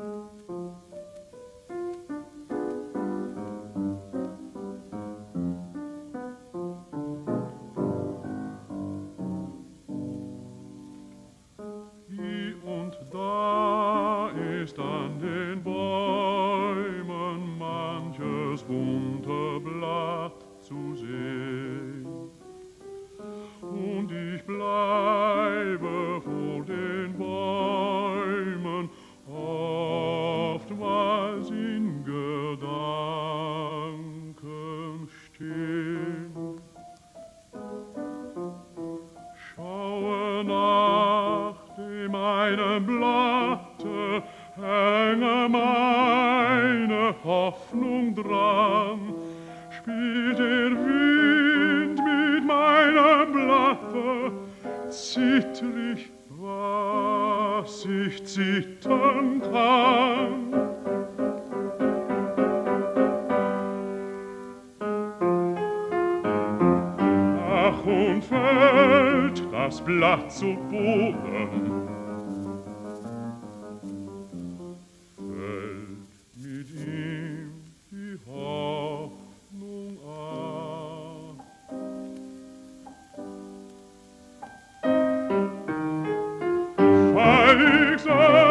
Hier und da ist an den Bäumen manches bunte Blatt zu sehen. Und ich bleibe vor den Bäumen oftmals in Gedanken stehen. Schaue nach dem einen Blatte, hänge meine Hoffnung dran, spielt der Wind mit meinem Blatte, zittrig, was ich zittern kann. Ach, und fällt das Blatt zu Boden, fällt mit ihm die Hoffnung ab. Schweigsam